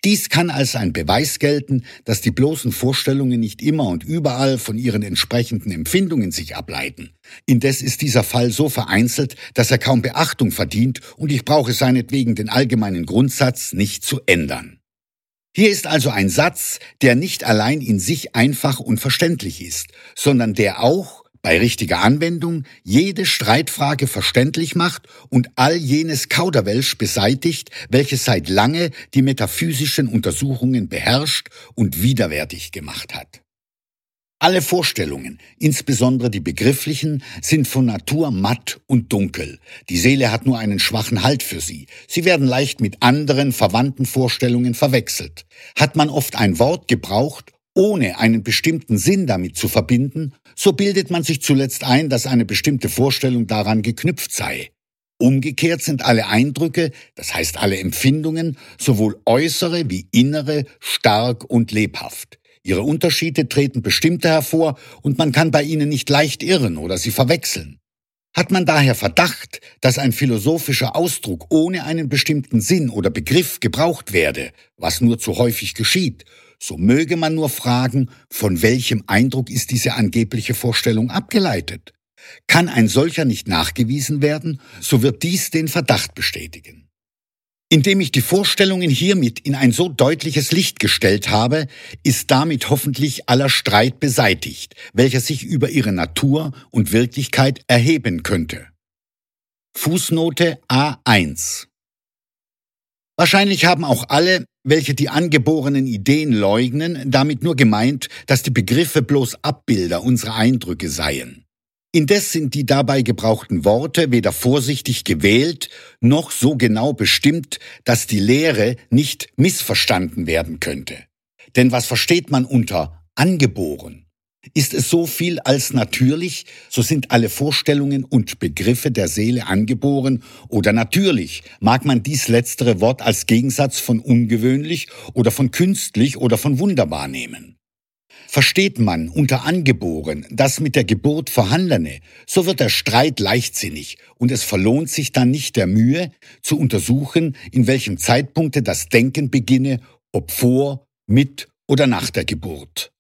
Dies kann als ein Beweis gelten, dass die bloßen Vorstellungen nicht immer und überall von ihren entsprechenden Empfindungen sich ableiten. Indes ist dieser Fall so vereinzelt, dass er kaum Beachtung verdient und ich brauche seinetwegen den allgemeinen Grundsatz nicht zu ändern. Hier ist also ein Satz, der nicht allein in sich einfach und verständlich ist, sondern der auch, bei richtiger Anwendung, jede Streitfrage verständlich macht und all jenes Kauderwelsch beseitigt, welches seit lange die metaphysischen Untersuchungen beherrscht und widerwärtig gemacht hat. Alle Vorstellungen, insbesondere die begrifflichen, sind von Natur matt und dunkel. Die Seele hat nur einen schwachen Halt für sie. Sie werden leicht mit anderen, verwandten Vorstellungen verwechselt. Hat man oft ein Wort gebraucht, ohne einen bestimmten Sinn damit zu verbinden, so bildet man sich zuletzt ein, dass eine bestimmte Vorstellung daran geknüpft sei. Umgekehrt sind alle Eindrücke, das heißt alle Empfindungen, sowohl äußere wie innere, stark und lebhaft. Ihre Unterschiede treten bestimmte hervor und man kann bei ihnen nicht leicht irren oder sie verwechseln. Hat man daher Verdacht, dass ein philosophischer Ausdruck ohne einen bestimmten Sinn oder Begriff gebraucht werde, was nur zu häufig geschieht, so möge man nur fragen, von welchem Eindruck ist diese angebliche Vorstellung abgeleitet? Kann ein solcher nicht nachgewiesen werden, so wird dies den Verdacht bestätigen. Indem ich die Vorstellungen hiermit in ein so deutliches Licht gestellt habe, ist damit hoffentlich aller Streit beseitigt, welcher sich über ihre Natur und Wirklichkeit erheben könnte. Fußnote A1. Wahrscheinlich haben auch alle, welche die angeborenen Ideen leugnen, damit nur gemeint, dass die Begriffe bloß Abbilder unserer Eindrücke seien. Indes sind die dabei gebrauchten Worte weder vorsichtig gewählt, noch so genau bestimmt, dass die Lehre nicht missverstanden werden könnte. Denn was versteht man unter angeboren? Ist es so viel als natürlich, so sind alle Vorstellungen und Begriffe der Seele angeboren oder natürlich, mag man dies letztere Wort als Gegensatz von ungewöhnlich oder von künstlich oder von wunderbar nehmen. Versteht man unter angeboren das mit der Geburt Vorhandene, so wird der Streit leichtsinnig und es verlohnt sich dann nicht der Mühe, zu untersuchen, in welchem Zeitpunkte das Denken beginne, ob vor, mit oder nach der Geburt.